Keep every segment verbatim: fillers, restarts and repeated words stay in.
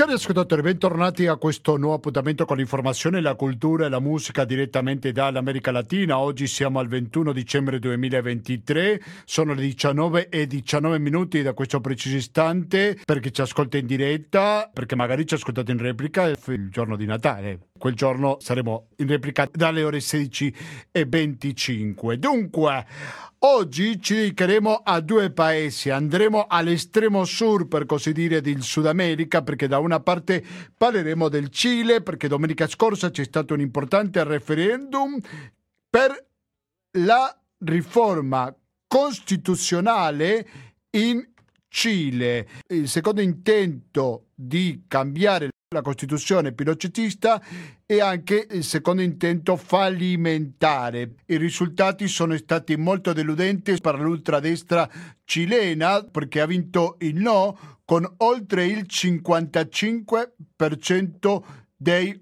Cari ascoltatori, bentornati a questo nuovo appuntamento con l'informazione, la cultura e la musica direttamente dall'America Latina. Oggi siamo al ventuno dicembre duemilaventitré, sono le diciannove e diciannove minuti da questo preciso istante, per chi ci ascolta in diretta, perché magari ci ascoltate in replica il giorno di Natale. Quel giorno saremo in replica dalle ore sedici e venticinque. Dunque, oggi ci dedicheremo a due paesi, andremo all'estremo sud, per così dire, del Sud America, perché da una parte parleremo del Cile, perché domenica scorsa c'è stato un importante referendum per la riforma costituzionale in Cile. Il secondo intento di cambiare la Costituzione pinochetista e anche il secondo intento fallimentare. I risultati sono stati molto deludenti per l'ultradestra cilena, perché ha vinto il no con oltre il cinquantacinque per cento dei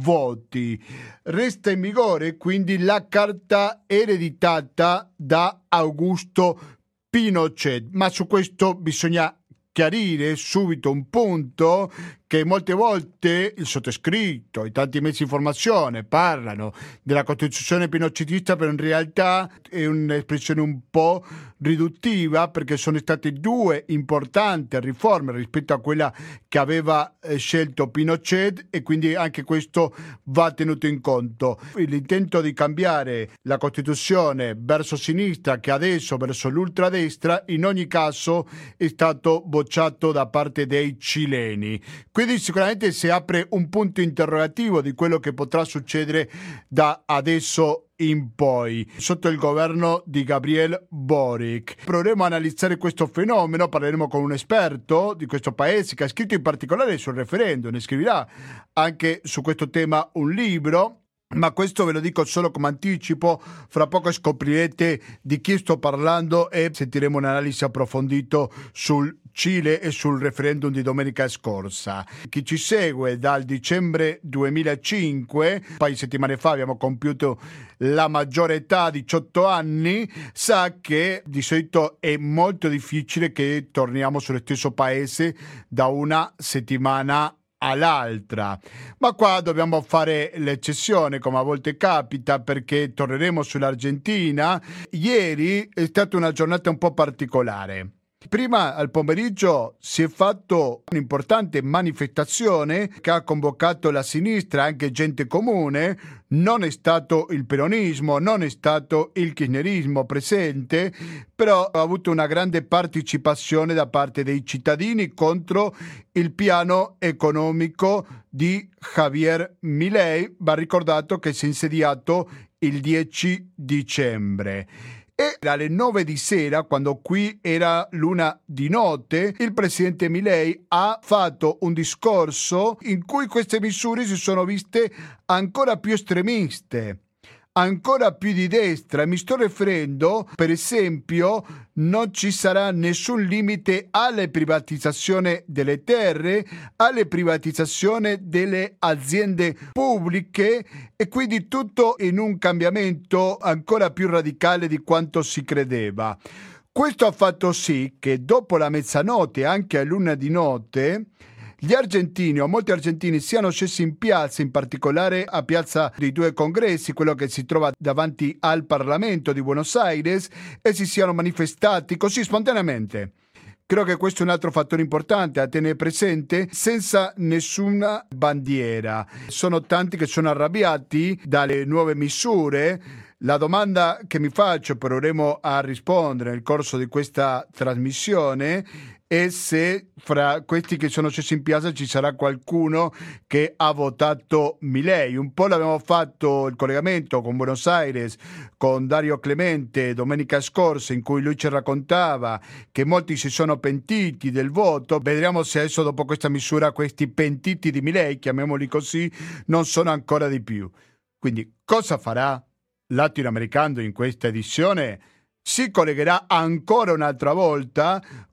voti. Resta in vigore quindi la carta ereditata da Augusto Pinochet, ma su questo bisogna chiarire subito un punto, che molte volte il sottoscritto e tanti mezzi di informazione parlano della Costituzione pinochetista, però in realtà è un'espressione un po' riduttiva, perché sono state due importanti riforme rispetto a quella che aveva scelto Pinochet, e quindi anche questo va tenuto in conto. L'intento di cambiare la Costituzione verso sinistra, che adesso verso l'ultradestra, in ogni caso è stato bocciato da parte dei cileni. Quindi sicuramente si apre un punto interrogativo di quello che potrà succedere da adesso in poi, sotto il governo di Gabriel Boric. Proveremo a analizzare questo fenomeno, parleremo con un esperto di questo paese che ha scritto in particolare sul referendum, ne scriverà anche su questo tema un libro. Ma questo ve lo dico solo come anticipo, fra poco scoprirete di chi sto parlando e sentiremo un'analisi approfondita sul Cile e sul referendum di domenica scorsa. Chi ci segue dal dicembre duemilacinque, un paio di settimane fa abbiamo compiuto la maggiore età, diciotto anni, sa che di solito è molto difficile che torniamo sullo stesso paese da una settimana all'altra, ma qua dobbiamo fare l'eccezione, come a volte capita, perché torneremo sull'Argentina. Ieri è stata una giornata un po' particolare. Prima al pomeriggio si è fatto un'importante manifestazione che ha convocato la sinistra, anche gente comune. Non è stato il peronismo, non è stato il kirchnerismo presente, però ha avuto una grande partecipazione da parte dei cittadini contro il piano economico di Javier Milei. Va ricordato che si è insediato il dieci dicembre. E alle nove di sera, quando qui era l'una di notte, il presidente Milei ha fatto un discorso in cui queste misure si sono viste ancora più estremiste, ancora più di destra. Mi sto riferendo, per esempio, non ci sarà nessun limite alle privatizzazioni delle terre, alle privatizzazioni delle aziende pubbliche, e quindi tutto in un cambiamento ancora più radicale di quanto si credeva. Questo ha fatto sì che dopo la mezzanotte, anche a luna di notte, gli argentini, o molti argentini, siano scesi in piazza, in particolare a Piazza dei Due Congressi, quello che si trova davanti al Parlamento di Buenos Aires, e si siano manifestati così spontaneamente. Credo che questo è un altro fattore importante a tenere presente, senza nessuna bandiera. Sono tanti che sono arrabbiati dalle nuove misure. La domanda che mi faccio, proveremo a rispondere nel corso di questa trasmissione, è se fra questi che sono scesi in piazza ci sarà qualcuno che ha votato Milei. Un po' l'abbiamo fatto il collegamento con Buenos Aires, con Dario Clemente domenica scorsa, in cui lui ci raccontava che molti si sono pentiti del voto. Vedremo se adesso, dopo questa misura, questi pentiti di Milei, chiamiamoli così, non sono ancora di più. Quindi cosa farà latinoamericano in questa edizione? Si collegherà ancora un'altra volta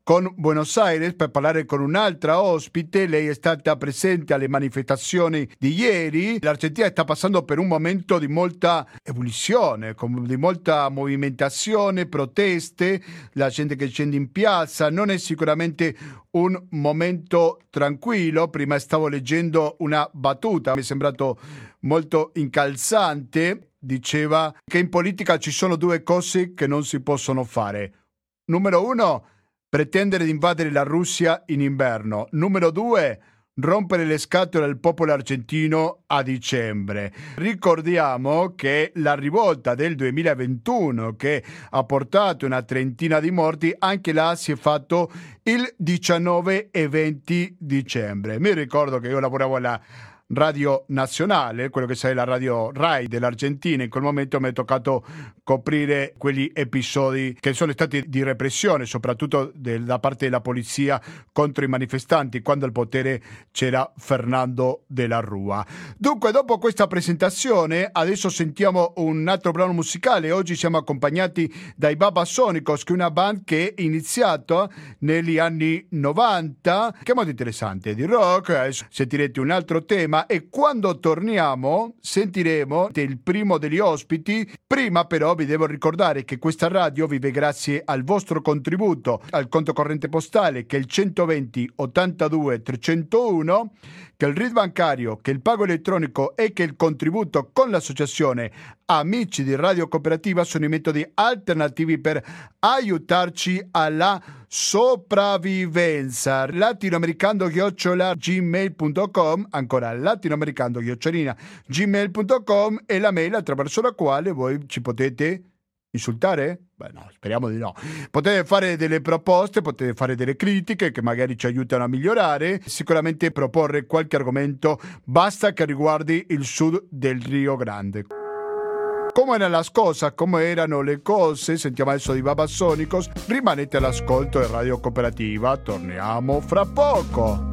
con Buenos Aires per parlare con un'altra ospite. Lei è stata presente alle manifestazioni di ieri. L'Argentina sta passando per un momento di molta ebollizione, di molta movimentazione, proteste, la gente che scende in piazza. Non è sicuramente un momento tranquillo. Prima stavo leggendo una battuta, mi è sembrato molto incalzante. Diceva che in politica ci sono due cose che non si possono fare. Numero uno, pretendere di invadere la Russia in inverno. Numero due, rompere le scatole al popolo argentino a dicembre. Ricordiamo che la rivolta del duemilaventuno, che ha portato una trentina di morti, anche là si è fatto il diciannove e venti dicembre. Mi ricordo che io lavoravo alla Radio Nazionale, quello che sai la radio Rai dell'Argentina. In quel momento mi è toccato coprire quegli episodi che sono stati di repressione, soprattutto del, da parte della polizia contro i manifestanti, quando al potere c'era Fernando de la Rúa. Dunque, dopo questa presentazione, adesso sentiamo un altro brano musicale. Oggi siamo accompagnati dai Babasónicos, che è una band che è iniziata negli anni novanta, che è molto interessante, di rock. Adesso sentirete un altro tema e quando torniamo sentiremo il primo degli ospiti. Prima però vi devo ricordare che questa radio vive grazie al vostro contributo al conto corrente postale, che è il centoventi ottantadue trecentouno, che è il R I D bancario, che è il pago elettronico e che il contributo con l'associazione Amici di Radio Cooperativa sono i metodi alternativi per aiutarci alla sopravvivenza. Latinoamericano chiocciola gmail punto com, ancora latinoamericano chiocciolina gmail punto com è la mail attraverso la quale voi ci potete insultare? Beh no, speriamo di no. Potete fare delle proposte, potete fare delle critiche che magari ci aiutano a migliorare, sicuramente proporre qualche argomento, basta che riguardi il sud del Rio Grande. Come era la scossa, come erano le cose, sentiamo adesso di Babasónicos. Rimanete all'ascolto di Radio Cooperativa, torniamo fra poco.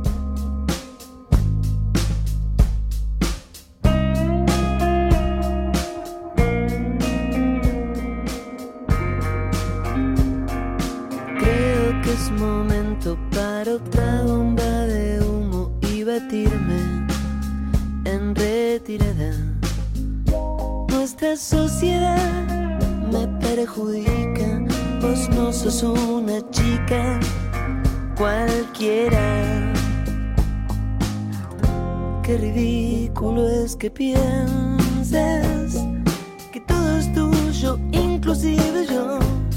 Creo que es momento para otra bomba de humo y batirme en retirada. Nuestra sociedad me perjudica, vos no sos una chica cualquiera. Qué ridículo es que pienses que todo es tuyo, inclusive yo.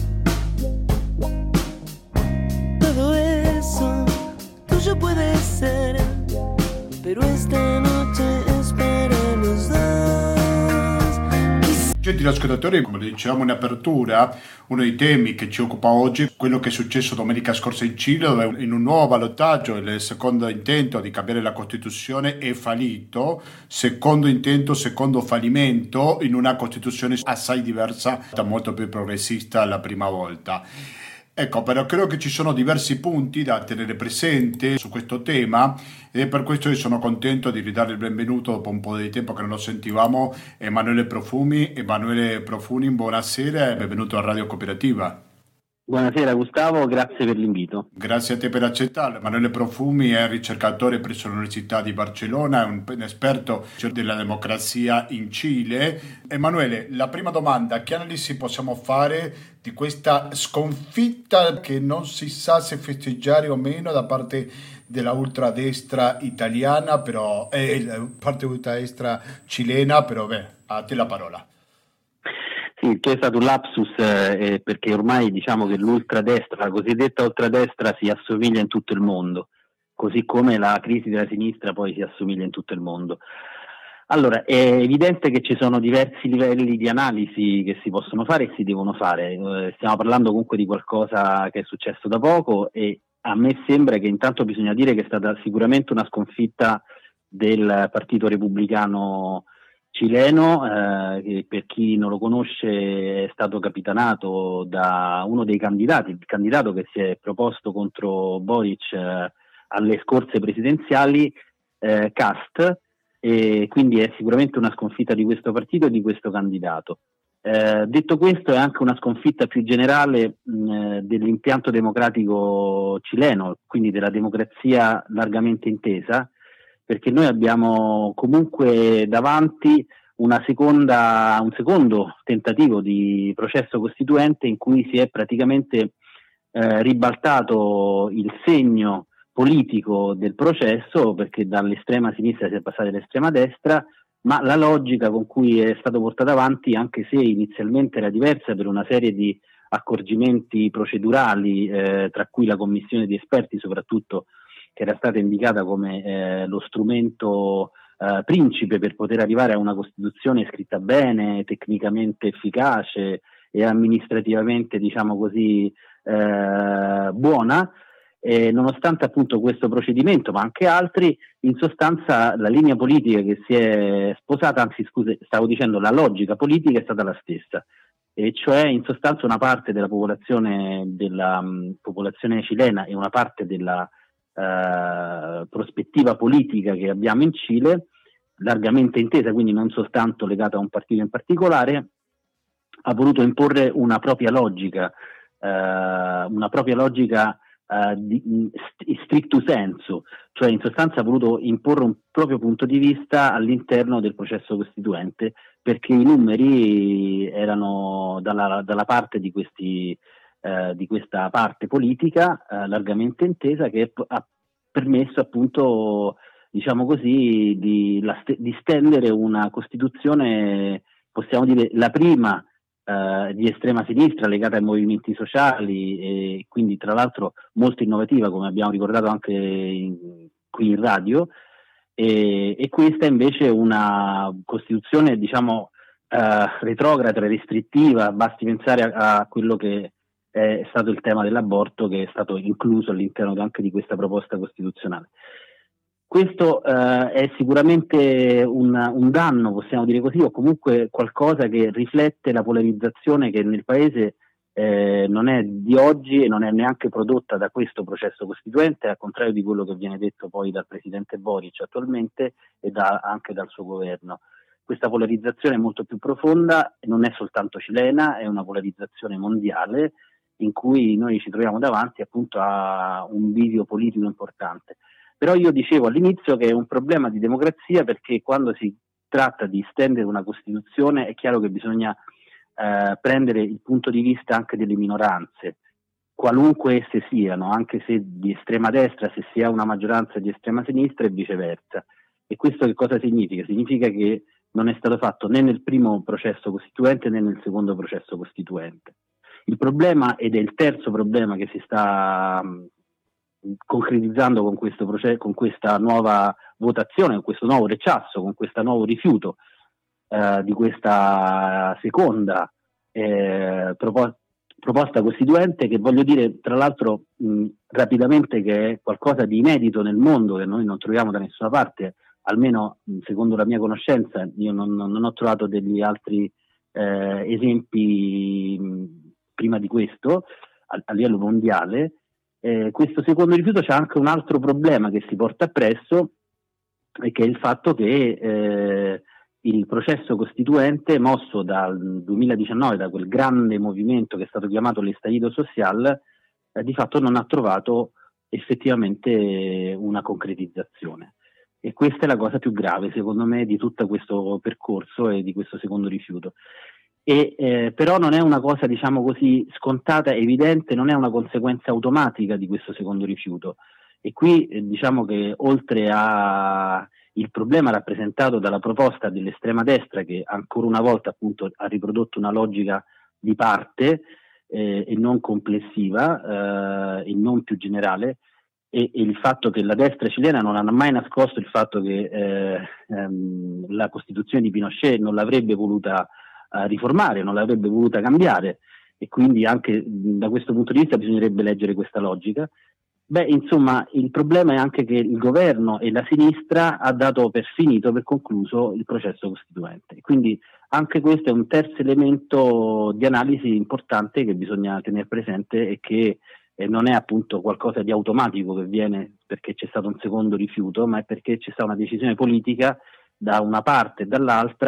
Todo eso tuyo puede ser, pero esta noche es para los dos. Gentili ascoltatori, come dicevamo in apertura, uno dei temi che ci occupa oggi è quello che è successo domenica scorsa in Cile, dove in un nuovo ballottaggio il secondo intento di cambiare la Costituzione è fallito. Secondo intento, secondo fallimento in una Costituzione assai diversa, molto più progressista la prima volta. Ecco, però credo che ci sono diversi punti da tenere presente su questo tema ed è per questo che sono contento di ridare il benvenuto dopo un po' di tempo che non lo sentivamo Emanuele Profumi. Emanuele Profumi, buonasera e benvenuto a Radio Cooperativa. Buonasera Gustavo, grazie per l'invito. Grazie a te per accettarlo. Emanuele Profumi è ricercatore presso l'Università di Barcellona, è un esperto della democrazia in Cile. Emanuele, la prima domanda, che analisi possiamo fare di questa sconfitta che non si sa se festeggiare o meno da parte della ultradestra italiana, però è eh, parte ultradestra cilena, però beh, a te la parola. Sì, è stato un lapsus eh, perché ormai diciamo che l'ultradestra, la cosiddetta ultradestra, si assomiglia in tutto il mondo, così come la crisi della sinistra poi si assomiglia in tutto il mondo. Allora, è evidente che ci sono diversi livelli di analisi che si possono fare e si devono fare. Eh, stiamo parlando comunque di qualcosa che è successo da poco e a me sembra che intanto bisogna dire che è stata sicuramente una sconfitta del Partito Repubblicano cileno, eh, che per chi non lo conosce è stato capitanato da uno dei candidati, il candidato che si è proposto contro Boric eh, alle scorse presidenziali, eh, Kast, e quindi è sicuramente una sconfitta di questo partito e di questo candidato. Eh, detto questo, è anche una sconfitta più generale mh, dell'impianto democratico cileno, quindi della democrazia largamente intesa, perché noi abbiamo comunque davanti una seconda, un secondo tentativo di processo costituente in cui si è praticamente eh, ribaltato il segno politico del processo, perché dall'estrema sinistra si è passati all'estrema destra, ma la logica con cui è stato portato avanti, anche se inizialmente era diversa per una serie di accorgimenti procedurali, eh, tra cui la commissione di esperti soprattutto, che era stata indicata come eh, lo strumento eh, principe per poter arrivare a una Costituzione scritta bene, tecnicamente efficace e amministrativamente, diciamo così, eh, buona. E nonostante appunto questo procedimento, ma anche altri, in sostanza la linea politica che si è sposata, anzi scuse, stavo dicendo la logica politica è stata la stessa, e cioè in sostanza una parte della popolazione, della um, popolazione cilena e una parte della uh, prospettiva politica che abbiamo in Cile, largamente intesa, quindi non soltanto legata a un partito in particolare, ha voluto imporre una propria logica, uh, una propria logica Uh, di, in stricto senso, cioè in sostanza ha voluto imporre un proprio punto di vista all'interno del processo costituente, perché i numeri erano dalla, dalla parte di, questi, uh, di questa parte politica uh, largamente intesa, che ha permesso appunto, diciamo così, di, la, di stendere una Costituzione, possiamo dire la prima Uh, di estrema sinistra legata ai movimenti sociali, e quindi tra l'altro molto innovativa, come abbiamo ricordato anche in, qui in radio, e, e questa invece è una Costituzione, diciamo, uh, retrograda, restrittiva. Basti pensare a, a quello che è stato il tema dell'aborto, che è stato incluso all'interno anche di questa proposta costituzionale. Questo eh, è sicuramente un, un danno, possiamo dire così, o comunque qualcosa che riflette la polarizzazione che nel Paese eh, non è di oggi e non è neanche prodotta da questo processo costituente, al contrario di quello che viene detto poi dal Presidente Boric attualmente e da, anche dal suo governo. Questa polarizzazione è molto più profonda e non è soltanto cilena, è una polarizzazione mondiale in cui noi ci troviamo davanti appunto a un bivio politico importante. Però io dicevo all'inizio che è un problema di democrazia, perché quando si tratta di stendere una Costituzione è chiaro che bisogna eh, prendere il punto di vista anche delle minoranze, qualunque esse siano, anche se di estrema destra, se si ha una maggioranza di estrema sinistra e viceversa. E questo che cosa significa? Significa che non è stato fatto né nel primo processo costituente né nel secondo processo costituente. Il problema, ed è il terzo problema che si sta concretizzando con questo processo, con questa nuova votazione, con questo nuovo rechazo, con questo nuovo rifiuto eh, di questa seconda eh, proposta, proposta costituente, che voglio dire tra l'altro mh, rapidamente che è qualcosa di inedito nel mondo, che noi non troviamo da nessuna parte, almeno mh, secondo la mia conoscenza. Io non, non ho trovato degli altri eh, esempi mh, prima di questo a, a livello mondiale. Eh, questo secondo rifiuto c'è anche un altro problema che si porta appresso, e che è il fatto che eh, il processo costituente, mosso dal duemiladiciannove, da quel grande movimento che è stato chiamato l'estallido social, eh, di fatto non ha trovato effettivamente una concretizzazione. E questa è la cosa più grave, secondo me, di tutto questo percorso e di questo secondo rifiuto. E, eh, però non è una cosa, diciamo così, scontata, evidente, non è una conseguenza automatica di questo secondo rifiuto. E qui eh, diciamo che oltre a il problema rappresentato dalla proposta dell'estrema destra, che ancora una volta appunto ha riprodotto una logica di parte eh, e non complessiva eh, e non più generale, e, e il fatto che la destra cilena non ha mai nascosto il fatto che eh, ehm, la Costituzione di Pinochet non l'avrebbe voluta a riformare, non l'avrebbe voluta cambiare, e quindi anche da questo punto di vista bisognerebbe leggere questa logica. Beh, insomma, il problema è anche che il governo e la sinistra ha dato per finito, per concluso, il processo costituente. Quindi anche questo è un terzo elemento di analisi importante che bisogna tenere presente, e che eh, non è appunto qualcosa di automatico che viene perché c'è stato un secondo rifiuto, ma è perché c'è stata una decisione politica da una parte e dall'altra,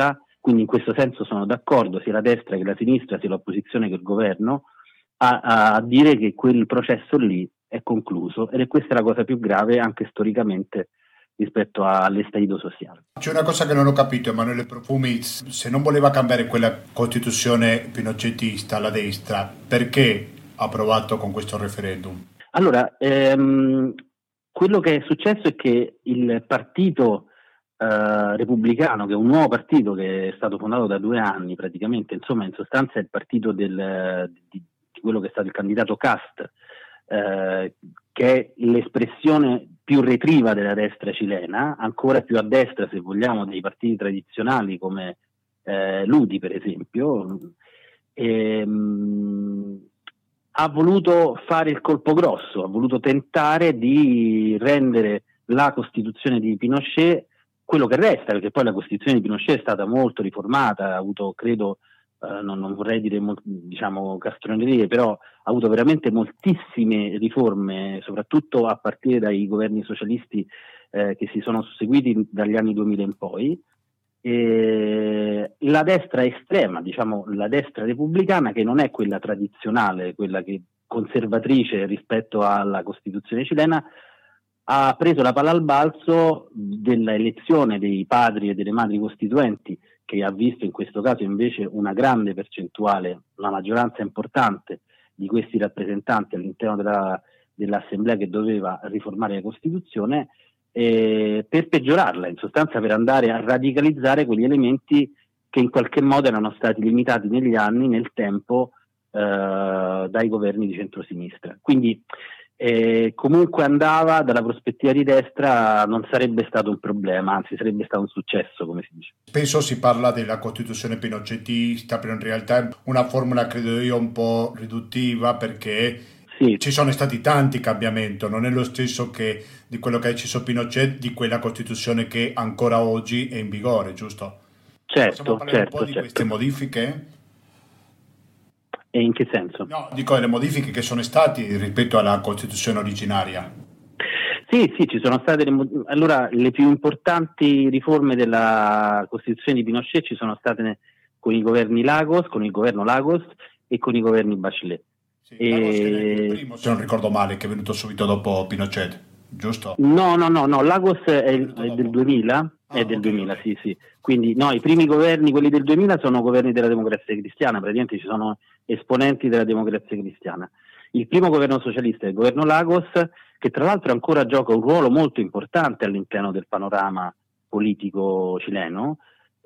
quindi in questo senso sono d'accordo sia la destra che la sinistra, sia l'opposizione che il governo, a, a dire che quel processo lì è concluso, ed è questa la cosa più grave anche storicamente rispetto all'estallido sociale. C'è una cosa che non ho capito, Emanuele Profumi: se non voleva cambiare quella costituzione pinochetista, la destra, perché ha approvato con questo referendum? Allora, ehm, quello che è successo è che il partito eh, repubblicano, che è un nuovo partito che è stato fondato da due anni praticamente, insomma in sostanza è il partito del, di, di quello che è stato il candidato Cast, eh, che è l'espressione più retriva della destra cilena, ancora più a destra se vogliamo dei partiti tradizionali come eh, l'U D I per esempio, e, mh, ha voluto fare il colpo grosso, ha voluto tentare di rendere la Costituzione di Pinochet quello che resta, perché poi la Costituzione di Pinochet è stata molto riformata, ha avuto, credo, eh, non, non vorrei dire diciamo castronerie, però ha avuto veramente moltissime riforme, soprattutto a partire dai governi socialisti eh, che si sono susseguiti dagli anni duemila in poi. E la destra estrema, diciamo la destra repubblicana, che non è quella tradizionale, quella che conservatrice rispetto alla Costituzione cilena, ha preso la palla al balzo della elezione dei padri e delle madri costituenti, che ha visto in questo caso invece una grande percentuale, una maggioranza importante di questi rappresentanti all'interno della, dell'assemblea che doveva riformare la Costituzione, eh, per peggiorarla, in sostanza per andare a radicalizzare quegli elementi che in qualche modo erano stati limitati negli anni, nel tempo, eh, dai governi di centrosinistra. Quindi eh, comunque andava, dalla prospettiva di destra non sarebbe stato un problema, anzi sarebbe stato un successo, come si dice. Spesso si parla della Costituzione pinochetista, però in realtà è una formula, credo io, un po' riduttiva, perché sì, ci sono stati tanti cambiamenti, non è lo stesso che di quello che ha deciso Pinochet, di quella Costituzione che ancora oggi è in vigore, giusto? Certo, Possiamo parlare certo, un po' di certo. queste modifiche? E in che senso? No, dico le modifiche che sono state rispetto alla Costituzione originaria. Sì, sì, ci sono state le, allora le più importanti riforme della Costituzione di Pinochet ci sono state con i governi Lagos, con il governo Lagos e con i governi Bachelet. Sì, e... Lagos è il primo, se non ricordo male, che è venuto subito dopo Pinochet, giusto? No, no, no, no, Lagos è, è del duemila, ah, è del okay, duemila, okay. Sì, sì. Quindi no, i primi governi, quelli del duemila, sono governi della Democrazia Cristiana, praticamente ci sono esponenti della Democrazia Cristiana. Il primo governo socialista è il governo Lagos, che tra l'altro ancora gioca un ruolo molto importante all'interno del panorama politico cileno.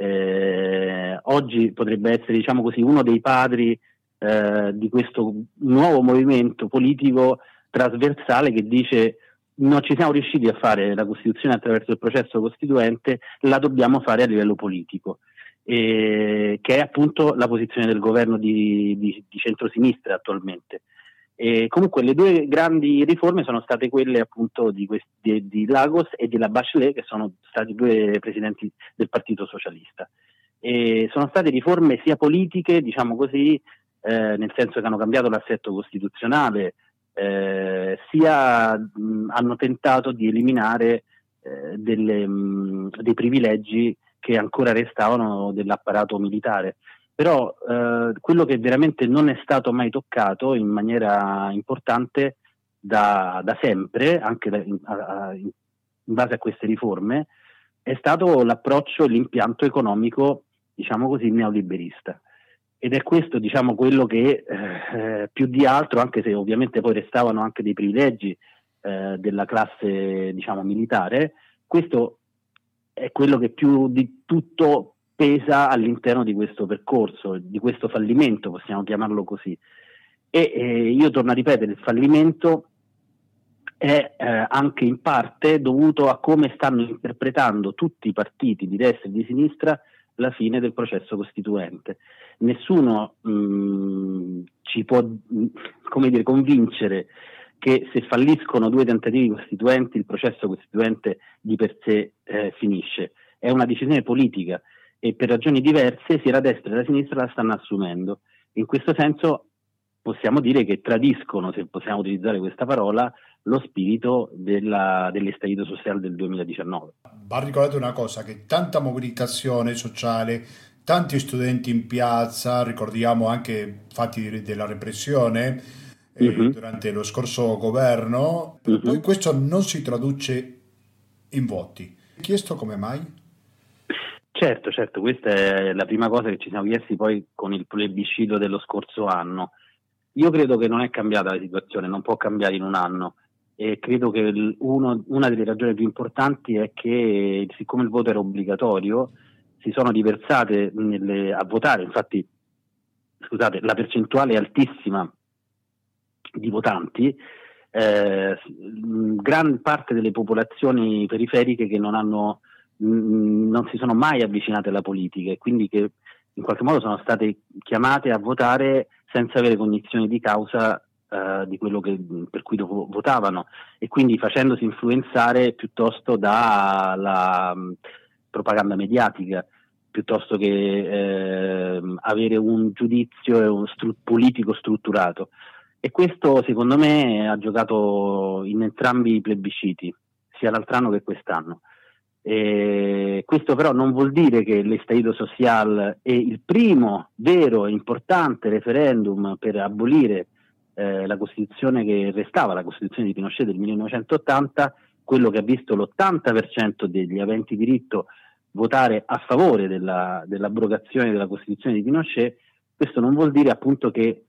Eh, oggi potrebbe essere, diciamo così, uno dei padri eh, di questo nuovo movimento politico trasversale che dice: non ci siamo riusciti a fare la Costituzione attraverso il processo costituente, la dobbiamo fare a livello politico, e, che è appunto la posizione del governo di, di, di centrosinistra attualmente. E comunque le due grandi riforme sono state quelle appunto di, questi, di, di Lagos e della Bachelet, che sono stati due presidenti del Partito Socialista. E sono state riforme sia politiche, diciamo così, eh, nel senso che hanno cambiato l'assetto costituzionale, Eh, sia mh, hanno tentato di eliminare eh, delle, mh, dei privilegi che ancora restavano dell'apparato militare. Però eh, quello che veramente non è stato mai toccato in maniera importante da, da sempre, anche da, in, a, in base a queste riforme, è stato l'approccio e l'impianto economico, diciamo così, neoliberista. Ed è questo, diciamo, quello che eh, più di altro, anche se ovviamente poi restavano anche dei privilegi eh, della classe, diciamo, militare, questo è quello che più di tutto pesa all'interno di questo percorso, di questo fallimento, possiamo chiamarlo così. E eh, io torno a ripetere, il fallimento è eh, anche in parte dovuto a come stanno interpretando tutti i partiti di destra e di sinistra la fine del processo costituente. Nessuno mh, ci può, come dire, convincere che se falliscono due tentativi costituenti il processo costituente di per sé eh, finisce. È una decisione politica e per ragioni diverse sia la destra che la sinistra la stanno assumendo. In questo senso possiamo dire che tradiscono, se possiamo utilizzare questa parola, lo spirito della, dell'estallido sociale del duemiladiciannove. Va ricordato una cosa, che tanta mobilitazione sociale Tanti studenti in piazza, ricordiamo anche fatti della repressione eh, Mhm, durante lo scorso governo, però poi mhm. questo non si traduce in voti. Chiesto come mai? Certo, certo, questa è la prima cosa che ci siamo chiesti poi con il plebiscito dello scorso anno. Io credo che non è cambiata la situazione, non può cambiare in un anno e credo che il- uno- una delle ragioni più importanti è che siccome il voto era obbligatorio, si sono riversate nelle- a votare, infatti, scusate, la percentuale è altissima di votanti, eh, mh, gran parte delle popolazioni periferiche che non hanno, mh, non si sono mai avvicinate alla politica e quindi che in qualche modo sono state chiamate a votare senza avere cognizione di causa eh, di quello che, per cui dopo votavano e quindi facendosi influenzare piuttosto dalla mh, propaganda mediatica piuttosto che eh, avere un giudizio e un stru- politico strutturato. E questo secondo me ha giocato in entrambi i plebisciti, sia l'altro anno che quest'anno. E questo però non vuol dire che l'estallido social è il primo vero e importante referendum per abolire eh, la Costituzione che restava, la Costituzione di Pinochet del millenovecentottanta, quello che ha visto l'ottanta per cento degli aventi diritto votare a favore della, dell'abrogazione della Costituzione di Pinochet. Questo non vuol dire appunto che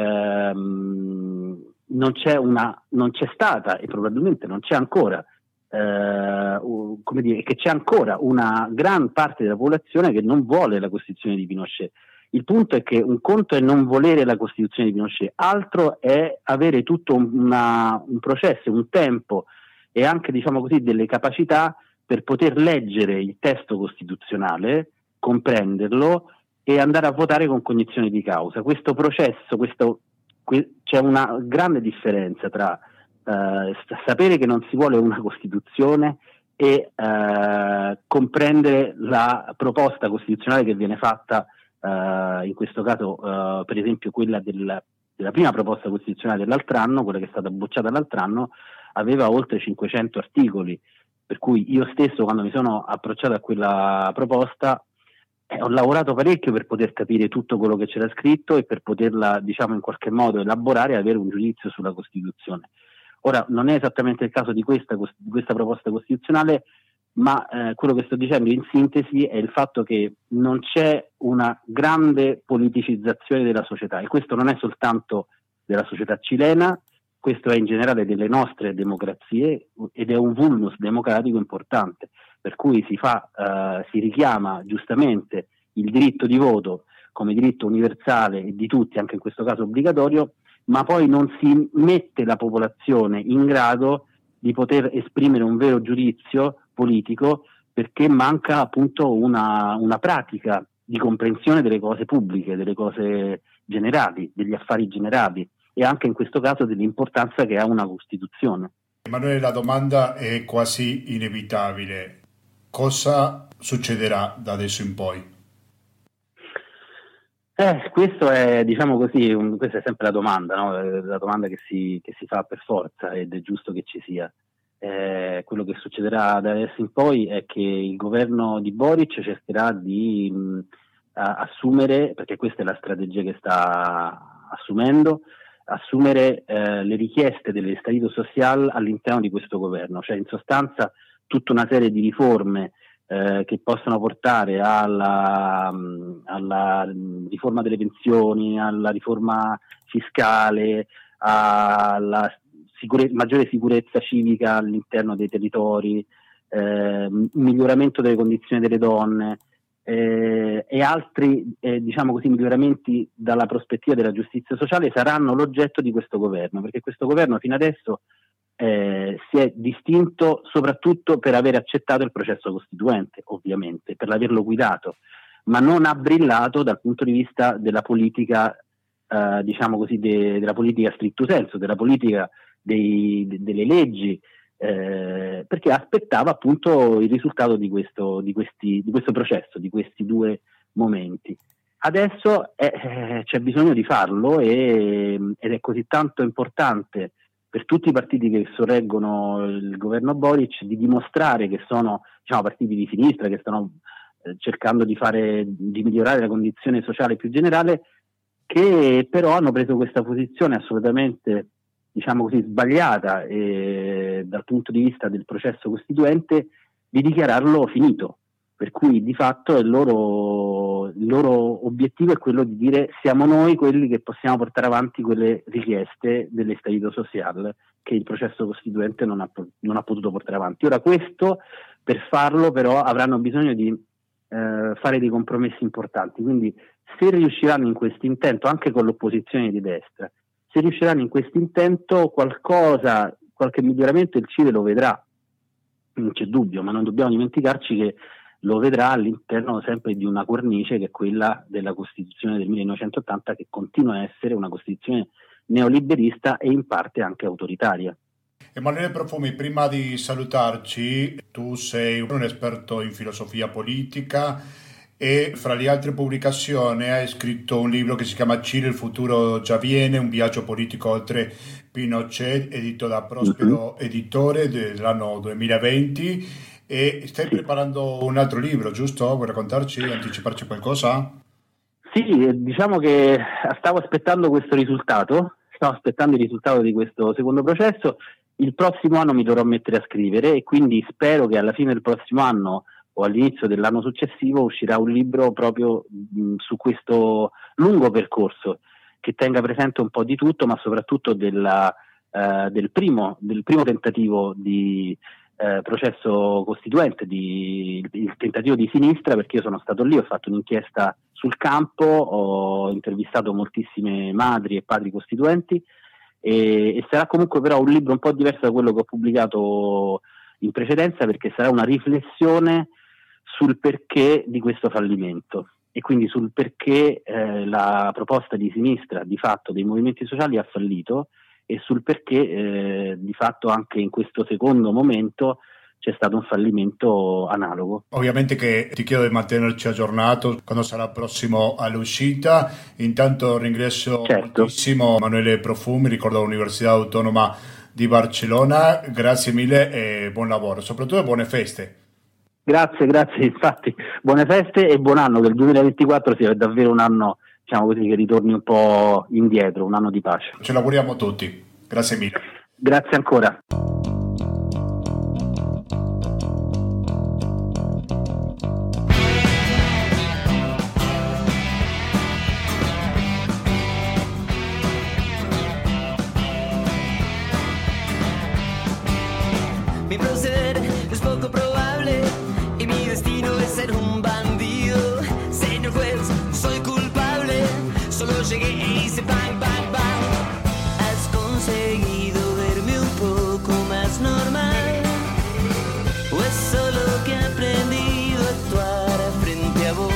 ehm, non c'è una, non c'è stata e probabilmente non c'è ancora, eh, come dire, che c'è ancora una gran parte della popolazione che non vuole la Costituzione di Pinochet. Il punto è che un conto è non volere la Costituzione di Pinochet, altro è avere tutto una, un processo, un tempo e anche, diciamo così, delle capacità per poter leggere il testo costituzionale, comprenderlo e andare a votare con cognizione di causa. Questo processo, questo, que, c'è una grande differenza tra eh, sapere che non si vuole una Costituzione e eh, comprendere la proposta costituzionale che viene fatta, eh, in questo caso eh, per esempio quella del, della prima proposta costituzionale dell'altro anno, quella che è stata bocciata l'altro anno, aveva oltre cinquecento articoli, per cui io stesso quando mi sono approcciato a quella proposta eh, ho lavorato parecchio per poter capire tutto quello che c'era scritto e per poterla, diciamo, in qualche modo elaborare e avere un giudizio sulla Costituzione. Ora, non è esattamente il caso di questa, di questa proposta costituzionale, ma eh, quello che sto dicendo in sintesi è il fatto che non c'è una grande politicizzazione della società e questo non è soltanto della società cilena, questo è in generale delle nostre democrazie ed è un vulnus democratico importante, per cui si, fa, eh, si richiama giustamente il diritto di voto come diritto universale e di tutti, anche in questo caso obbligatorio, ma poi non si mette la popolazione in grado di poter esprimere un vero giudizio politico perché manca appunto una, una pratica di comprensione delle cose pubbliche, delle cose generali, degli affari generali e anche in questo caso dell'importanza che ha una Costituzione. Emanuele, la domanda è quasi inevitabile. Cosa succederà da adesso in poi? Eh, questo è, diciamo così, un, questa è sempre la domanda, no? Eh, la domanda che si, che si fa per forza ed è giusto che ci sia. Eh, quello che succederà da adesso in poi è che il governo di Boric cercherà di mh, assumere, perché questa è la strategia che sta assumendo, assumere eh, le richieste dell'Estatuto Social all'interno di questo governo, cioè in sostanza tutta una serie di riforme eh, che possono portare alla, alla riforma delle pensioni, alla riforma fiscale, alla sicure- maggiore sicurezza civica all'interno dei territori, eh, miglioramento delle condizioni delle donne eh, e altri eh, diciamo così, miglioramenti dalla prospettiva della giustizia sociale saranno l'oggetto di questo governo, perché questo governo fino adesso eh, si è distinto soprattutto per aver accettato il processo costituente, ovviamente, per averlo guidato, ma non ha brillato dal punto di vista della politica, eh, diciamo così, de- della politica stricto senso, della politica dei, de- delle leggi, eh, perché aspettava appunto il risultato di questo, di questi, di questo processo, di questi due momenti. Adesso eh, c'è bisogno di farlo e, ed è così tanto importante per tutti i partiti che sorreggono il governo Boric di dimostrare che sono, diciamo, partiti di sinistra, che stanno eh, cercando di fare di migliorare la condizione sociale più generale, che però hanno preso questa posizione assolutamente, diciamo così, sbagliata eh, dal punto di vista del processo costituente, di dichiararlo finito. Per cui di fatto il loro, il loro obiettivo è quello di dire: siamo noi quelli che possiamo portare avanti quelle richieste dell'estallido social che il processo costituente non ha, non ha potuto portare avanti. Ora, questo, per farlo però avranno bisogno di eh, fare dei compromessi importanti, quindi se riusciranno in questo intento, anche con l'opposizione di destra, se riusciranno in questo intento, qualcosa, qualche miglioramento il Cile lo vedrà, non c'è dubbio, ma non dobbiamo dimenticarci che lo vedrà all'interno sempre di una cornice che è quella della Costituzione del millenovecentottanta, che continua a essere una Costituzione neoliberista e in parte anche autoritaria. Emanuele Profumi, prima di salutarci, tu sei un esperto in filosofia politica e fra le altre pubblicazioni hai scritto un libro che si chiama Cile, il futuro già viene, un viaggio politico oltre Pinochet, edito da Prospero uh-huh. Editore dell'anno duemilaventi. E stai sì. preparando un altro libro, giusto? Vuoi raccontarci, anticiparci qualcosa? Sì, diciamo che stavo aspettando questo risultato, stavo aspettando il risultato di questo secondo processo. Il prossimo anno mi dovrò mettere a scrivere e quindi spero che alla fine del prossimo anno o all'inizio dell'anno successivo uscirà un libro proprio mh, su questo lungo percorso, che tenga presente un po' di tutto, ma soprattutto della, uh, del, primo, del primo tentativo di Eh, processo costituente, di, il tentativo di sinistra, perché io sono stato lì, ho fatto un'inchiesta sul campo, ho intervistato moltissime madri e padri costituenti e, e sarà comunque però un libro un po' diverso da quello che ho pubblicato in precedenza, perché sarà una riflessione sul perché di questo fallimento e quindi sul perché eh, la proposta di sinistra, di fatto, dei movimenti sociali ha fallito, e sul perché eh, di fatto anche in questo secondo momento c'è stato un fallimento analogo. Ovviamente che ti chiedo di mantenerci aggiornato quando sarà prossimo all'uscita. Intanto ringrazio certo. moltissimo Emanuele Profumi, ricordo l'Università Autonoma di Barcellona, grazie mille e buon lavoro, soprattutto buone feste. Grazie, grazie, infatti buone feste e buon anno, che il duemilaventiquattro sia davvero un anno, diciamo così, che ritorni un po' indietro, un anno di pace. Ce l'auguriamo tutti, grazie mille. Grazie ancora. Mi proceder es poco probable y mi destino es ser un bandido. Señor juez, soy culpable, solo llegué e hice bang, bang, bang. Has conseguido verme un poco más normal, o es solo que he aprendido a actuar frente a vos.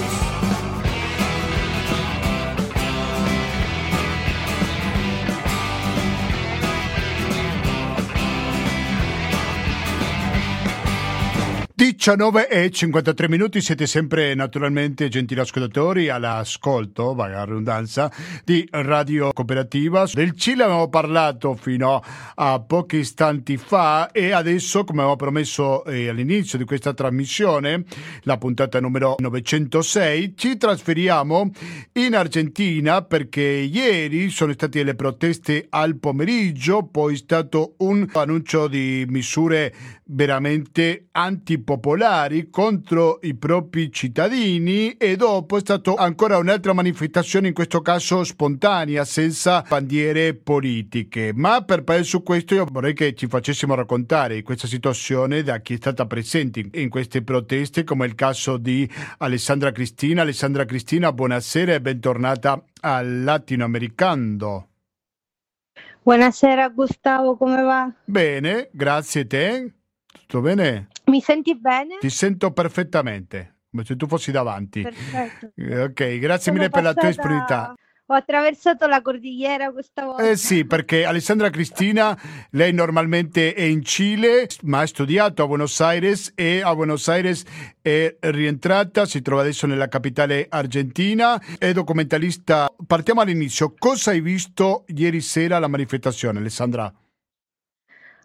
diciannove e cinquantatré minuti, siete sempre naturalmente, gentili ascoltatori, all'ascolto, vaga la ridondanza, di Radio Cooperativa. Del Cile abbiamo parlato fino a pochi istanti fa e adesso, come avevo promesso eh, all'inizio di questa trasmissione, la puntata numero novecentosei, ci trasferiamo in Argentina perché ieri sono state le proteste al pomeriggio, poi è stato un annuncio di misure veramente antipopolari contro i propri cittadini e dopo è stata ancora un'altra manifestazione, in questo caso spontanea, senza bandiere politiche. Ma per parlare su questo io vorrei che ci facessimo raccontare questa situazione da chi è stata presente in queste proteste, come il caso di Alessandra Cristina. Alessandra Cristina, buonasera e bentornata al Latinoamericano. Buonasera Gustavo, come va? Bene, grazie a te. Tutto bene? Mi senti bene? Ti sento perfettamente, come se tu fossi davanti. Perfetto. Ok, grazie Sono mille per la tua passata- disponibilità. Ho attraversato la cordigliera questa volta. Eh sì, perché Alessandra Cristina, lei normalmente è in Cile, ma ha studiato a Buenos Aires e a Buenos Aires è rientrata, si trova adesso nella capitale argentina, è documentalista. Partiamo all'inizio, cosa hai visto ieri sera alla manifestazione, Alessandra?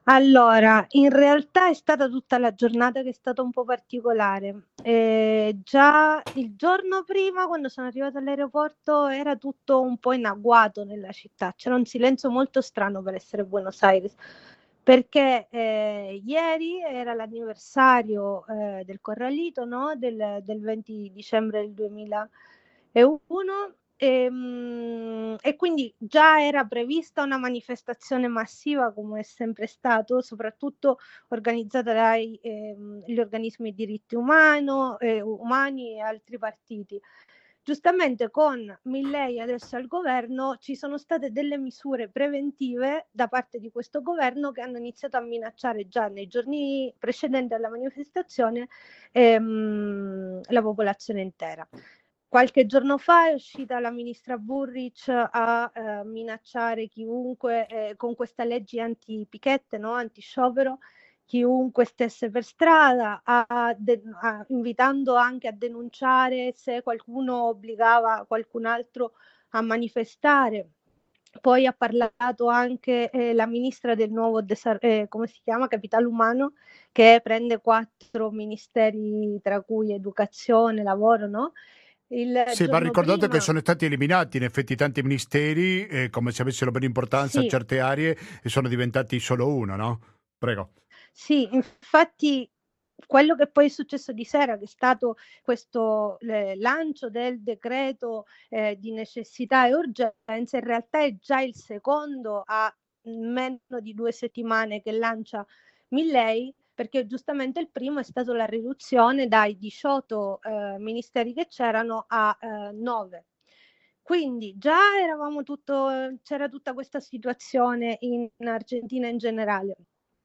Allora, in realtà è stata tutta la giornata che è stata un po' particolare. Eh, già il giorno prima, quando sono arrivata all'aeroporto, era tutto un po' in agguato nella città. C'era un silenzio molto strano per essere Buenos Aires, perché eh, ieri era l'anniversario eh, del Corralito, no? Del, del venti dicembre del duemilauno. E, mm, e quindi già era prevista una manifestazione massiva, come è sempre stato, soprattutto organizzata dagli ehm, organismi di diritti umano, eh, umani e altri partiti. Giustamente con Milei adesso al governo ci sono state delle misure preventive da parte di questo governo che hanno iniziato a minacciare già nei giorni precedenti alla manifestazione ehm, la popolazione intera. Qualche giorno fa è uscita la ministra Burric a eh, minacciare chiunque eh, con questa legge anti-pichette, no? Anti-sciopero, chiunque stesse per strada, a de- a, invitando anche a denunciare se qualcuno obbligava qualcun altro a manifestare. Poi ha parlato anche eh, la ministra del nuovo desa- eh, come si chiama? Capitale umano, che prende quattro ministeri, tra cui educazione, lavoro, no? Il Sì, va giorno ricordato che prima, sono stati eliminati in effetti tanti ministeri, eh, come se avessero meno importanza a sì, certe aree e sono diventati solo uno, no? Prego. sì, infatti quello che poi è successo di sera, che è stato questo eh, lancio del decreto eh, di necessità e urgenza, in realtà è già il secondo a meno di due settimane che lancia Milei, perché giustamente il primo è stato la riduzione dai diciotto eh, ministeri che c'erano a eh, nove. Quindi già eravamo tutto, c'era tutta questa situazione in Argentina in generale.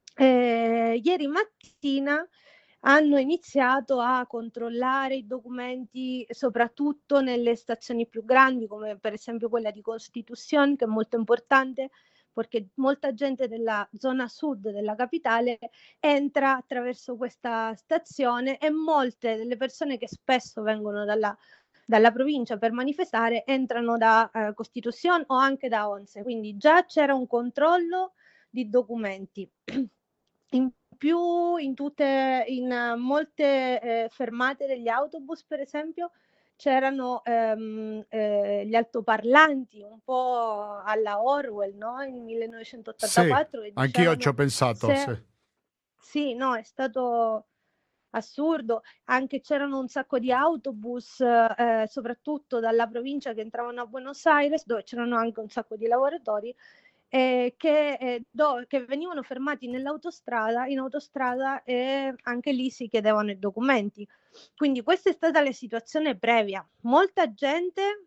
Eh, ieri mattina hanno iniziato a controllare i documenti soprattutto nelle stazioni più grandi, come per esempio quella di Constitución, che è molto importante perché molta gente della zona sud della capitale entra attraverso questa stazione e molte delle persone che spesso vengono dalla, dalla provincia per manifestare entrano da eh, Constitución o anche da Once, quindi già c'era un controllo di documenti. In più, in tutte, in molte eh, fermate degli autobus, per esempio, c'erano ehm, eh, gli altoparlanti, un po' alla Orwell, no? In Sì, millenovecentottantaquattro, che anch'io ci ho dicevano pensato, sì. se... Sì, no, è stato assurdo. Anche c'erano un sacco di autobus, eh, soprattutto dalla provincia, che entravano a Buenos Aires, dove c'erano anche un sacco di lavoratori, eh, che, eh, do, che venivano fermati nell'autostrada, in autostrada, e anche lì si chiedevano i documenti. Quindi questa è stata la situazione previa. Molta gente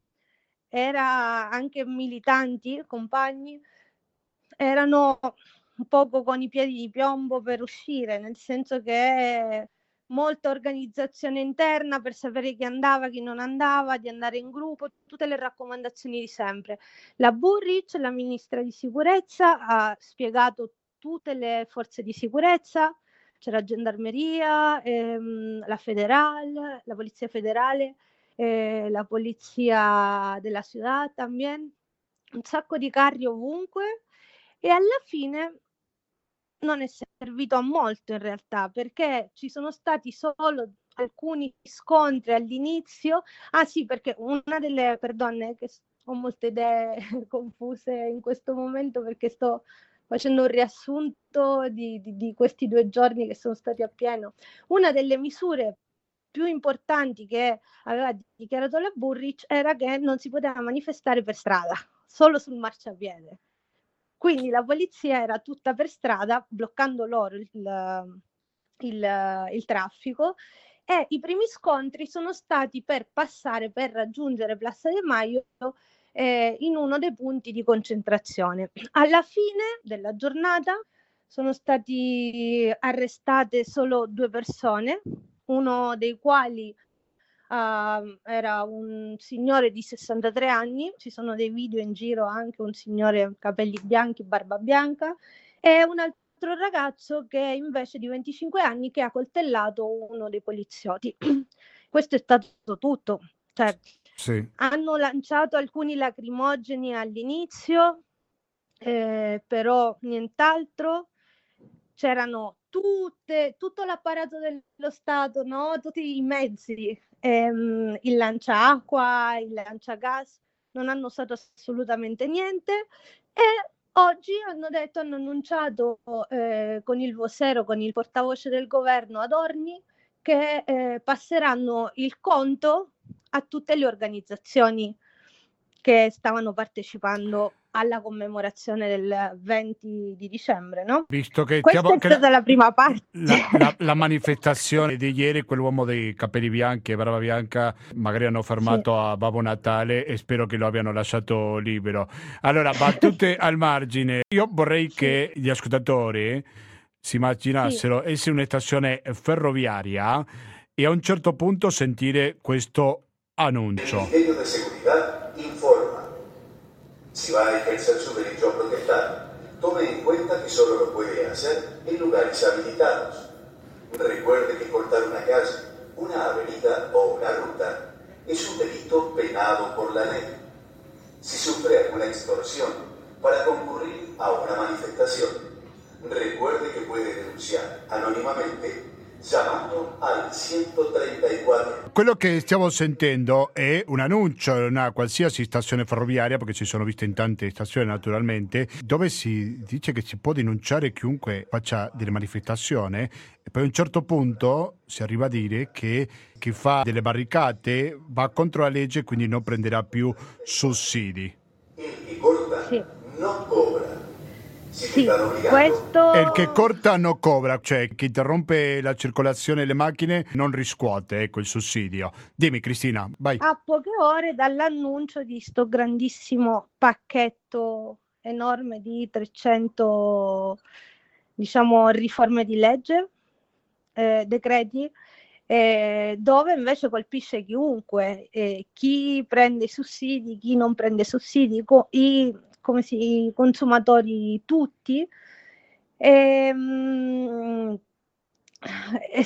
era anche militanti, compagni, erano un poco con i piedi di piombo per uscire, nel senso che molta organizzazione interna per sapere chi andava, chi non andava, di andare in gruppo, tutte le raccomandazioni di sempre. La Burric, la ministra di sicurezza, ha spiegato tutte le forze di sicurezza, c'era gendarmeria, ehm, la federal, la polizia federale, eh, la polizia della ciudad también, un sacco di carri ovunque, e alla fine non è servito a molto in realtà, perché ci sono stati solo alcuni scontri all'inizio. Ah sì, perché una delle, perdone che ho molte idee confuse in questo momento perché sto facendo un riassunto di, di, di questi due giorni che sono stati a pieno. Una delle misure più importanti che aveva dichiarato la Burric era che non si poteva manifestare per strada, solo sul marciapiede. Quindi la polizia era tutta per strada, bloccando loro il, il, il traffico, e i primi scontri sono stati per passare, per raggiungere Piazza de Mayo eh, in uno dei punti di concentrazione. Alla fine della giornata sono stati arrestate solo due persone, uno dei quali Uh, era un signore di sessantatré anni, ci sono dei video in giro, anche un signore capelli bianchi, barba bianca, e un altro ragazzo che invece di venticinque anni che ha coltellato uno dei poliziotti. Questo è stato tutto, cioè, Sì. hanno lanciato alcuni lacrimogeni all'inizio, eh, però nient'altro. c'erano tutte, tutto l'apparato dello Stato, no? Tutti i mezzi, ehm, il lanciaacqua, il lanciagas, non hanno usato assolutamente niente e oggi hanno detto, hanno annunciato eh, con il vocero, con il portavoce del governo Adorni, che eh, passeranno il conto a tutte le organizzazioni che stavano partecipando alla commemorazione del venti di dicembre, no? Visto che, Questa stiamo, è che la, stata la prima parte. la, la, la manifestazione di ieri, quell'uomo dei capelli bianchi e barba bianca, magari hanno fermato Sì. a Babbo Natale e spero che lo abbiano lasciato libero. Allora, battute al margine, io vorrei Sì. che gli ascoltatori si immaginassero Sì. essere una stazione ferroviaria e a un certo punto sentire questo annuncio. El Ministerio de Seguridad informa. Si va a ejercer su derecho a protestar, tome en cuenta que solo lo puede hacer en lugares habilitados. Recuerde que cortar una calle, una avenida o una ruta es un delito penado por la ley. Si sufre alguna extorsión para concurrir a una manifestación, recuerde que puede denunciar anónimamente chiamando al centotrentaquattro. Quello che stiamo sentendo è un annuncio in una qualsiasi stazione ferroviaria, perché ci sono viste in tante stazioni naturalmente, dove si dice che si può denunciare chiunque faccia delle manifestazioni e poi a un certo punto si arriva a dire che chi fa delle barricate va contro la legge e quindi non prenderà più sussidi. El que corta Sì. no cobra. Si te Sì, están obligando, questo E il che corta non cobra, cioè chi interrompe la circolazione delle macchine non riscuote, ecco, il sussidio. Dimmi Cristina, vai. a poche ore dall'annuncio di sto grandissimo pacchetto enorme di trecento, diciamo, riforme di legge, eh, decreti, eh, dove invece colpisce chiunque, eh, chi prende i sussidi, chi non prende sussidi, co- i, come si, i consumatori tutti. Ehm, è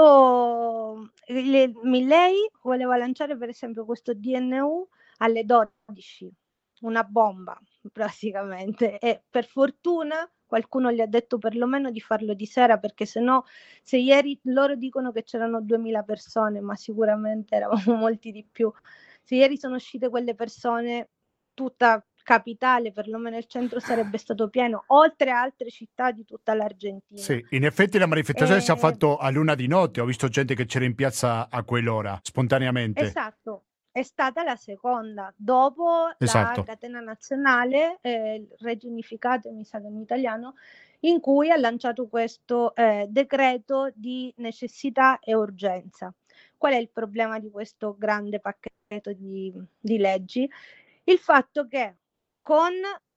stato il Milley voleva lanciare per esempio questo D N U alle dodici, una bomba praticamente, e per fortuna qualcuno gli ha detto perlomeno di farlo di sera, perché se no, se ieri loro dicono che c'erano duemila persone, ma sicuramente eravamo molti di più, se ieri sono uscite quelle persone, tutta capitale, perlomeno il centro sarebbe stato pieno, oltre a altre città di tutta l'Argentina. Sì, in effetti la manifestazione Eh, si è fatto a luna di notte, ho visto gente che c'era in piazza a quell'ora, spontaneamente. Esatto, è stata la seconda, dopo Esatto. la catena nazionale, eh, il Reggio Unificato, mi sa che in italiano, in cui ha lanciato questo eh, decreto di necessità e urgenza. Qual è il problema di questo grande pacchetto di, di leggi? Il fatto che con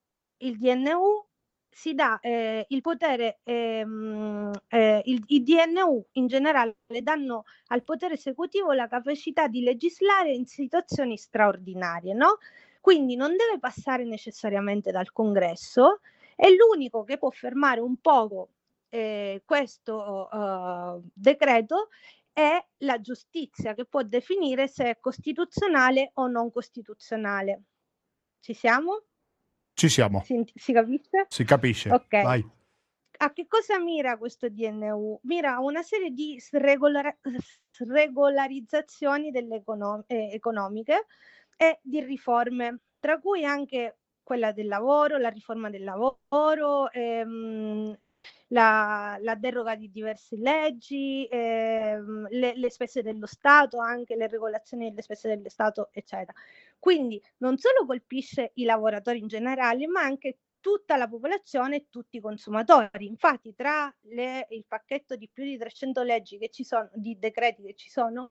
il D N U si dà eh, il potere, ehm, eh, il, i D N U in generale danno al potere esecutivo la capacità di legislare in situazioni straordinarie, no? Quindi non deve passare necessariamente dal Congresso, è l'unico che può fermare un poco eh, questo uh, decreto è la giustizia, che può definire se è costituzionale o non costituzionale. Ci siamo? Ci siamo, Si, si capisce? si capisce. Ok. Vai. A che cosa mira questo D N U? Mira a una serie di sregolar- sregolarizzazioni delle econom- eh, economiche e di riforme, tra cui anche quella del lavoro, la riforma del lavoro, ehm, la, la deroga di diverse leggi, ehm, le, le spese dello Stato, anche le regolazioni delle spese dello Stato, eccetera. Quindi non solo colpisce i lavoratori in generale, ma anche tutta la popolazione e tutti i consumatori. Infatti, tra le, il pacchetto di più di trecento leggi che ci sono, di decreti che ci sono,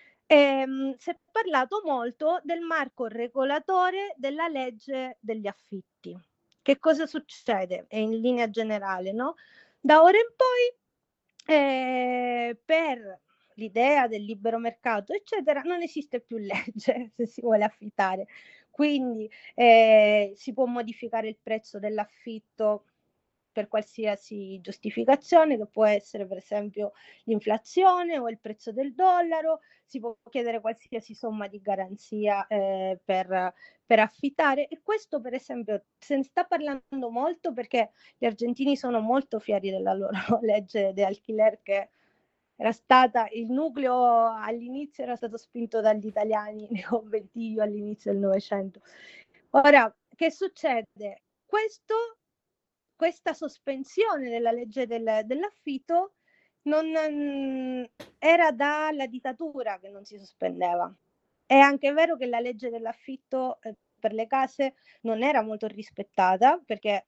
ehm, si è parlato molto del marco regolatore della legge degli affitti. Che cosa succede? È in linea generale, no? Da ora in poi, eh, per l'idea del libero mercato, eccetera, non esiste più legge se si vuole affittare. Quindi eh, si può modificare il prezzo dell'affitto per qualsiasi giustificazione, che può essere per esempio l'inflazione o il prezzo del dollaro, si può chiedere qualsiasi somma di garanzia eh, per, per affittare, e questo per esempio se ne sta parlando molto perché gli argentini sono molto fieri della loro legge di alquiler, che era stata, il nucleo all'inizio era stato spinto dagli italiani nei conventilli all'inizio del Novecento. Ora, che succede? Questo questa sospensione della legge del, dell'affitto non mh, era dalla dittatura che non si sospendeva. È anche vero che la legge dell'affitto eh, per le case non era molto rispettata, perché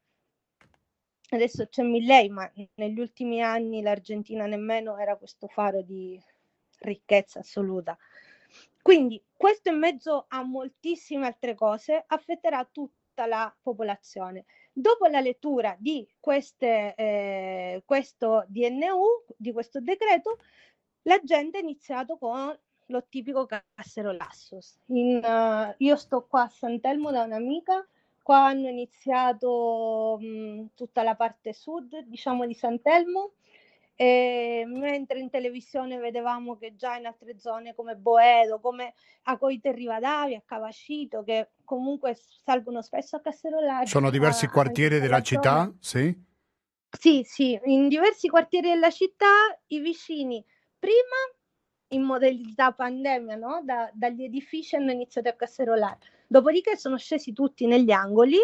adesso c'è Milei, ma negli ultimi anni l'Argentina nemmeno era questo faro di ricchezza assoluta. Quindi questo in mezzo a moltissime altre cose affetterà tutta la popolazione. Dopo la lettura di queste, eh, questo D N U, di questo decreto, la gente ha iniziato con lo tipico Caserolassos. In, uh, io sto qua a San Telmo da un'amica, qua hanno iniziato mh, tutta la parte sud, diciamo, di San Telmo, e mentre in televisione vedevamo che già in altre zone come Boedo, come a Coite Rivadavia, a Cavacito, che comunque salgono spesso a Caserolari. Sono diversi quartieri della città, sì? Sì, sì, in diversi quartieri della città i vicini prima in modalità pandemia, no? Da, dagli edifici hanno iniziato a caserolare, dopodiché sono scesi tutti negli angoli.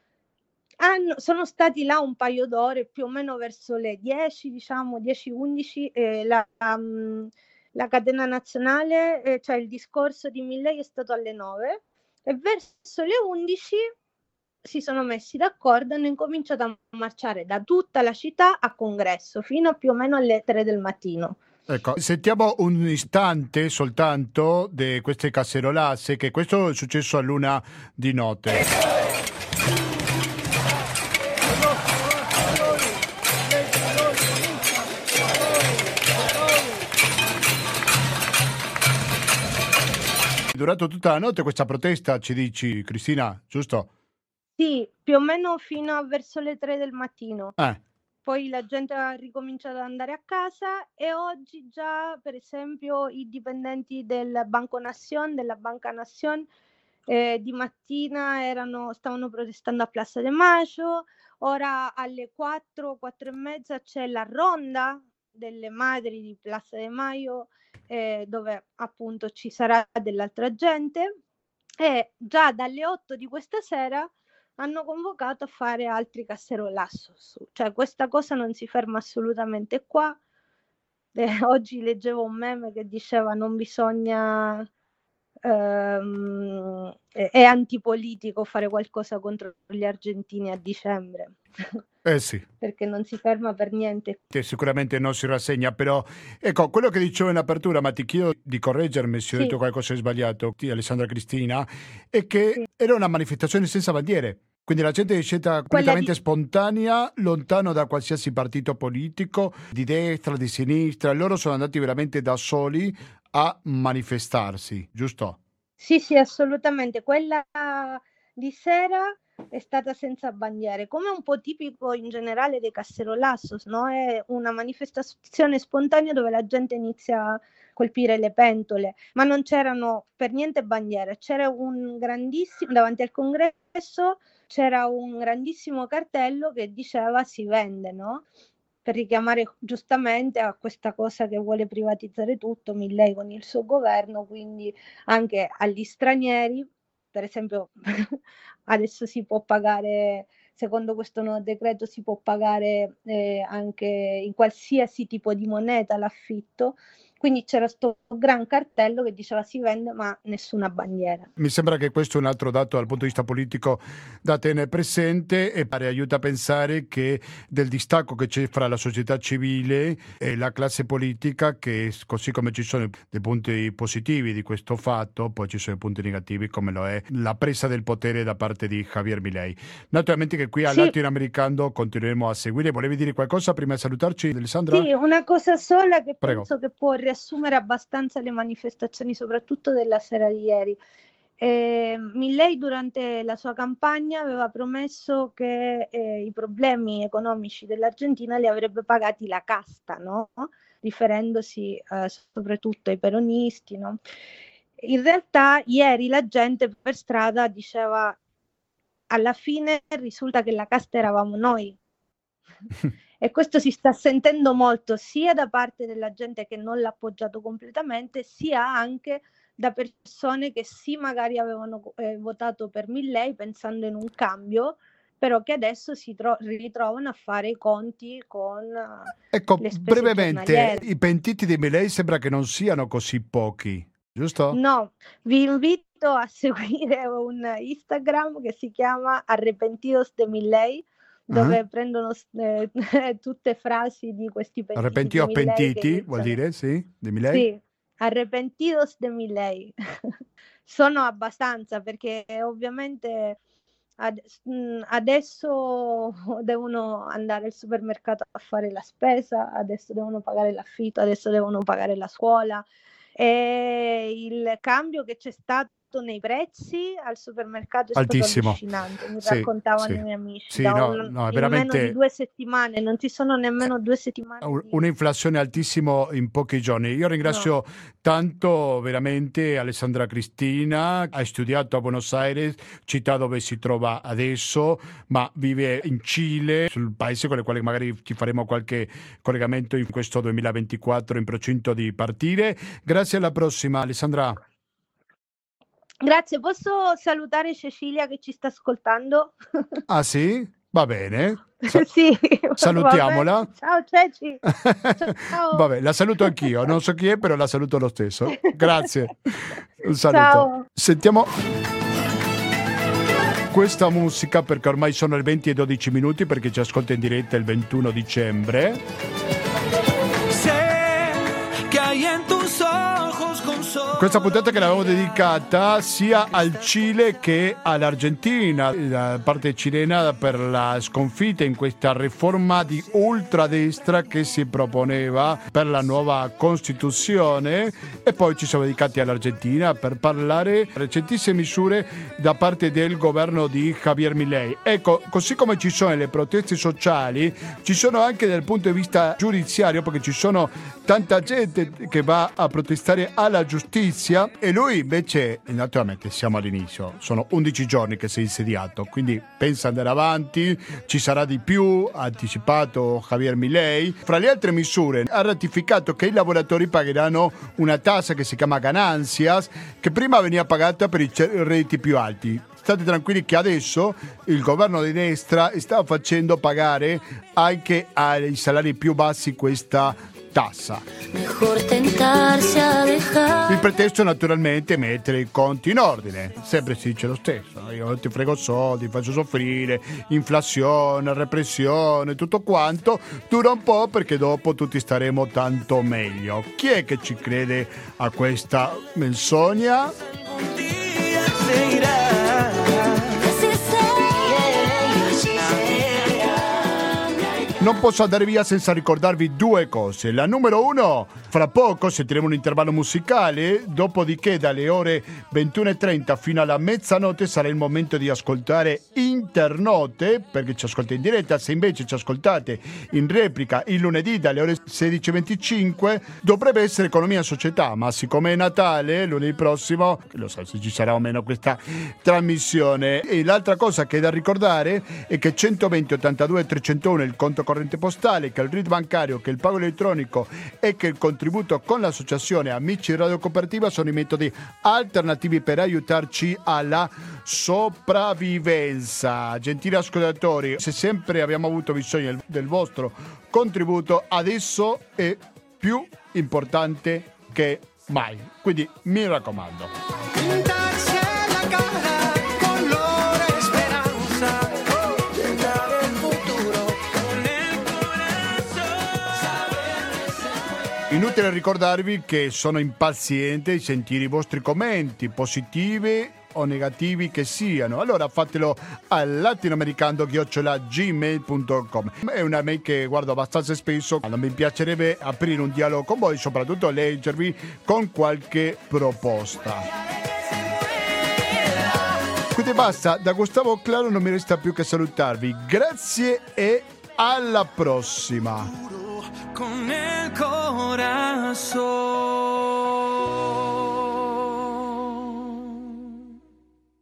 Hanno, sono stati là un paio d'ore, più o meno verso le dieci, diciamo dieci undici, eh, la, um, la catena nazionale, eh, cioè il discorso di Milei è stato alle nove, e verso le undici si sono messi d'accordo e hanno incominciato a marciare da tutta la città a Congresso fino a più o meno alle tre del mattino. Ecco, sentiamo un istante soltanto di queste caserolasse, che questo è successo a luna di notte. Durato tutta la notte questa protesta, ci dici, Cristina, giusto? Sì, più o meno fino a verso le tre del mattino. Eh. Poi la gente ha ricominciato ad andare a casa, e oggi già, per esempio, i dipendenti del Banco Nación, della Banca Nación, eh, di mattina erano, stavano protestando a Plaza de Mayo. Ora alle quattro, quattro e mezza c'è la ronda delle madri di Plaza de Mayo, eh, dove appunto ci sarà dell'altra gente, e già dalle otto di questa sera hanno convocato a fare altri caserolassos. Cioè questa cosa non si ferma assolutamente qua. Eh, oggi leggevo un meme che diceva non bisogna ehm, è, è antipolitico fare qualcosa contro gli argentini a dicembre. Eh sì. Perché non si ferma per niente. Sicuramente non si rassegna, però ecco, quello che dicevo in apertura, ma ti chiedo di correggermi se ho Sì. detto qualcosa di sbagliato, sì, Alessandra Cristina, è che Sì. era una manifestazione senza bandiere. Quindi la gente è scelta completamente di- spontanea, lontano da qualsiasi partito politico, di destra, di sinistra. Loro sono andati veramente da soli a manifestarsi, giusto? Sì, sì, assolutamente. Quella di sera è stata senza bandiere, come un po' tipico in generale dei Caserolassos, no? È una manifestazione spontanea dove la gente inizia a colpire le pentole, ma non c'erano per niente bandiere. C'era un grandissimo, davanti al congresso, c'era un grandissimo cartello che diceva si vende, no? Per richiamare giustamente a questa cosa che vuole privatizzare tutto Milei con il suo governo, quindi anche agli stranieri. Per esempio adesso si può pagare, secondo questo nuovo decreto, si può pagare eh, anche in qualsiasi tipo di moneta l'affitto. Quindi c'era sto gran cartello che diceva si vende ma nessuna bandiera. Mi sembra che questo è un altro dato dal punto di vista politico da tenere presente e pare aiuta a pensare che del distacco che c'è fra la società civile e la classe politica, che così come ci sono dei punti positivi di questo fatto, poi ci sono punti negativi come lo è la presa del potere da parte di Javier Milei. Naturalmente che qui al Sì. latinoamericano continueremo a seguire. Volevi dire qualcosa prima di salutarci, Alessandra? Sì, una cosa sola che Prego. penso che può riassumere abbastanza le manifestazioni, soprattutto della sera di ieri. E Milley durante la sua campagna aveva promesso che eh, i problemi economici dell'Argentina li avrebbe pagati la casta, no? Riferendosi eh, soprattutto ai peronisti, no? In realtà ieri la gente per strada diceva: alla fine risulta che la casta eravamo noi. E questo si sta sentendo molto sia da parte della gente che non l'ha appoggiato completamente, sia anche da persone che sì magari avevano eh, votato per Milley pensando in un cambio, però che adesso si tro- ritrovano a fare i conti con uh, Ecco, le spese brevemente, giornaliere. i pentiti di Milley sembra che non siano così pochi, giusto? No, vi invito a seguire un Instagram che si chiama Arrepentidos de Milley, dove Uh-huh. prendono eh, tutte frasi di questi pentiti Arrepentidos di Milley che pentiti, vuol iniziano- dire, sì, di Milley? Sì, Arrepentidos de Milley. Sono abbastanza, perché ovviamente ad- mh, adesso devono andare al supermercato a fare la spesa, adesso devono pagare l'affitto, adesso devono pagare la scuola, e il cambio che c'è stato nei prezzi al supermercato è Altissimo. stato allucinante, mi Sì, raccontavano sì. i miei amici. Sì, Da no, un- no, è in meno veramente- di due settimane, non ci sono nemmeno due settimane Un- di... Un'inflazione altissima in pochi giorni. Io ringrazio tanto veramente Alessandra Cristina, ha studiato a Buenos Aires, città dove si trova adesso, ma vive in Cile, sul paese con il quale magari ci faremo qualche collegamento in questo duemilaventiquattro in procinto di partire. Grazie, alla prossima Alessandra. Grazie, posso salutare Cecilia che ci sta ascoltando? Ah sì? Va bene. Sa- Sì, salutiamola. va bene. Ciao Ceci. Ciao. Vabbè, la saluto anch'io, non so chi è, però la saluto lo stesso. Grazie. Un saluto. Ciao. Sentiamo questa musica perché ormai sono le venti e dodici minuti, perché ci ascolta in diretta il ventuno dicembre. Sé que hay en tus ojos con solo Questa puntata che l'avevo dedicata sia al Cile che all'Argentina, la parte cilena, per la sconfitta in questa riforma di ultradestra che si proponeva per la nuova Costituzione, e poi ci siamo dedicati all'Argentina per parlare di recentissime misure da parte del governo di Javier Milei. Ecco, così come ci sono le proteste sociali, ci sono anche dal punto di vista giudiziario, perché ci sono tanta gente che va a protestare alla giustizia, e lui invece, naturalmente siamo all'inizio, sono undici giorni che si è insediato, quindi pensa andare avanti, ci sarà di più, ha anticipato Javier Milei. Fra le altre misure ha ratificato che i lavoratori pagheranno una tassa che si chiama ganancias, che prima veniva pagata per i redditi più alti. State tranquilli che adesso il governo di destra sta facendo pagare anche ai salari più bassi questa tassa. Mejor tentarse a dejar. Il pretesto naturalmente è mettere i conti in ordine, sempre si dice lo stesso, io ti frego soldi, faccio soffrire, inflazione, repressione, tutto quanto, dura un po' perché dopo tutti staremo tanto meglio. Chi è che ci crede a questa menzogna? un día se irá. Non posso andare via senza ricordarvi due cose. La numero uno, fra poco sentiremo un intervallo musicale, dopodiché dalle ore ventuno e trenta fino alla mezzanotte sarà il momento di ascoltare Internote, perché ci ascoltate in diretta. Se invece ci ascoltate in replica il lunedì dalle ore sedici e venticinque dovrebbe essere Economia e Società, ma siccome è Natale, lunedì prossimo, lo so se ci sarà o meno questa trasmissione. E l'altra cosa che è da ricordare è che centoventi ottantadue trecentouno è il conto corrente postale, che il R I D bancario, che il pago elettronico e che il contributo con l'associazione Amici Radio Cooperativa sono i metodi alternativi per aiutarci alla sopravvivenza. Gentili ascoltatori, se sempre abbiamo avuto bisogno del vostro contributo, adesso è più importante che mai. Quindi mi raccomando. Pintarse la cara color esperanza, tentar el futuro con el corazón. Inutile ricordarvi che sono impaziente di sentire i vostri commenti, positivi o negativi che siano. Allora fatelo al latinoamericano chiocciola gmail punto com. È una mail che guardo abbastanza spesso. Non mi piacerebbe aprire un dialogo con voi, soprattutto leggervi con qualche proposta. Sentite, basta, da Gustavo Claro non mi resta più che salutarvi. Grazie e alla prossima. Con el corazón.